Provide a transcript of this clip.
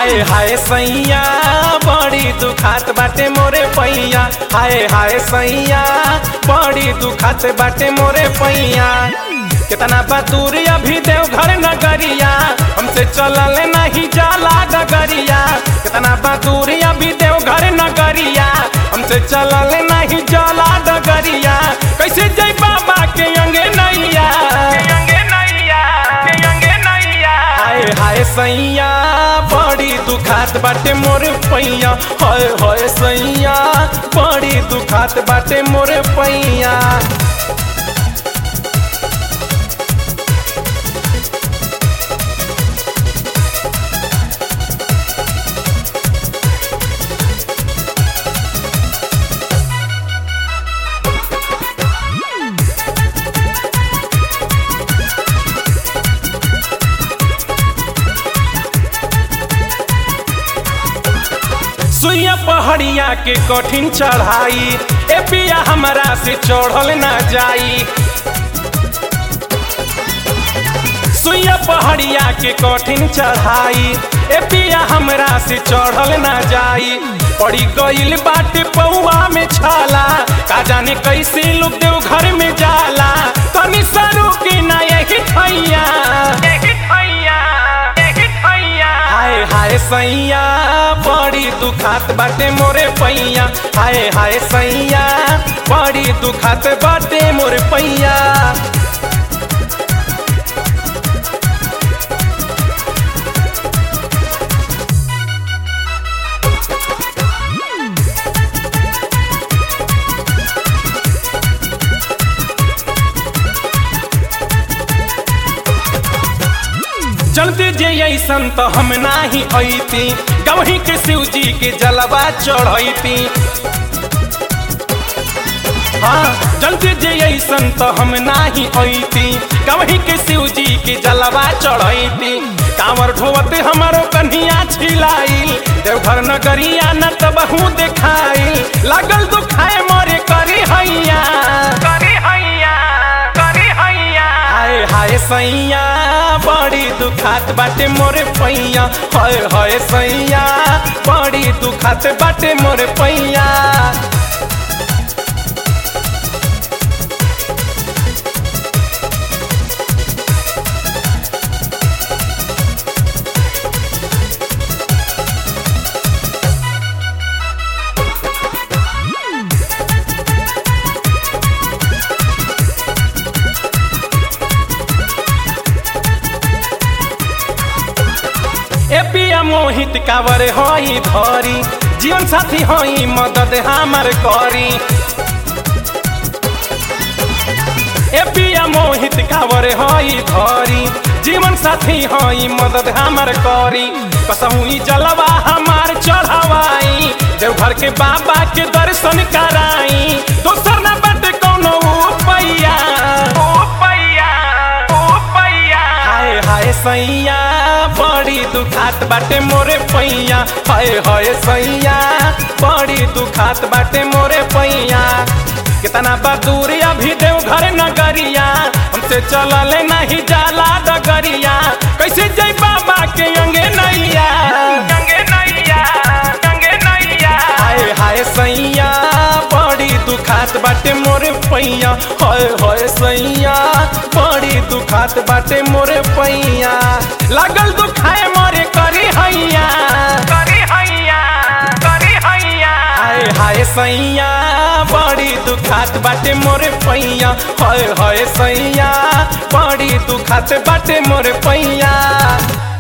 हाय हाय सैया बड़ी दुखात बाटे मोरे पैया। हाय हाय सैया बड़ी दुखात बाटे मोरे पैया। कितना बदूर अभी देवघर नगरिया, हमसे चलल नहीं जाला डगरिया। कितना बदूर अभी देवघर नगरिया, हमसे चलल नहीं जाला डगरिया। कैसे जय बाबा के अंगे नैया, हाय हाय सैया बड़ी दुखात बाटे मोरे पैया। हाय हाय सैया बड़ी दुखात बाटे मोरे पैया। सुइया पहाड़िया के कठिन चढ़ाई, ए पिया हमरा से चढ़ल ना जाई। सुइया पहाड़िया के कठिन चढ़ाई, ए पिया हमरा से चढ़ल ना जाई। पड़ी गइल बाटे पौआ में छाला, का जाने कैसे लोग देव घर में जाला। तनी सरू की ना यही ठैया, हाय हाय सैया बड़ी दुखात बाटे मोरे पैया। हाय हाय सैया बड़ी दुखात बाटे मोरे पैया। चलते जे ऐसन तो हम नाही अइती, गवही के शिव जी के जलवा चढ़ैती। हाँ चलते जे ऐसन तो हम नाही अइती, गवही के शिव जी के जलवा चढ़ैती। कांवर ढोवते हमारो कन्हिया छिलाइल, देवघर नगरिया न त बहु देखाइल। लागल दुखाए मोरे करी हैया, हाय हाय सैया बड़ी दुखात बाटे मोरे पैया। हाय हाय सैया बड़ी दुखात बाटे मोरे पैया। ए पिया मोहित कावर हई धरी, जीवन साथी हई मदद हमार करी। ए पिया मोहित कावर हई धरी, जीवन साथी हई मदद हमार करी। कसहु ई जलवा हमार चढ़ावाई, देवघर के बाबा के दर्शन कराई। दोसर ना बाटे कौनो पैया, हाय हाय सैया बड़ी दुखात बाटे मोरे पैया। हाय हाय सैया बड़ी दुखात बाटे मोरे पैया। कितना बदूर अभी देवघर नगरिया, हमसे चलल नहीं जाला डगरिया। कैसे जय बाबा के अंगे नैया, हाय हाय सैया बड़ी दुखात बाटे मोरे पैया। हाय हाय सैया बड़ी दुखात बाटे मोरे पैया। लागल दुखाए मोरे करी हैया, हाय हाय सैया बड़ी दुखात बाटे मोरे पैया। हाय हाय सैया बड़ी दुखात बाटे मोरे पैया।